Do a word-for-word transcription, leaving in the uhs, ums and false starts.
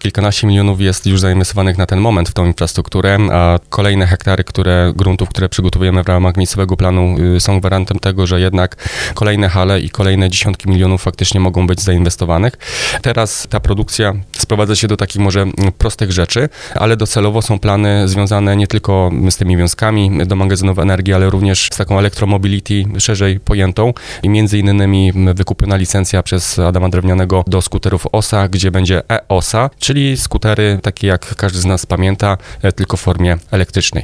kilkanaście milionów jest już zainwestowanych na ten moment w tą infrastrukturę, a kolejne hektary, które, gruntów, które przygotowujemy w ramach miejscowego planu są gwarantem tego, że jednak kolejne hale i kolejne dziesiątki milionów faktycznie mogą być zainwestowanych. Teraz ta produkcja sprowadza się do takich może prostych rzeczy, ale docelowo są plany związane nie tylko z tymi wiązkami do magazynów energii, ale również z taką elektromobility szerzej pojętą i między innymi wykupiona licencja przez Adama Drewnianego do skuterów O S A, gdzie będzie e-O S A, czyli skutery takie jak każdy z nas pamięta, tylko w formie elektrycznej.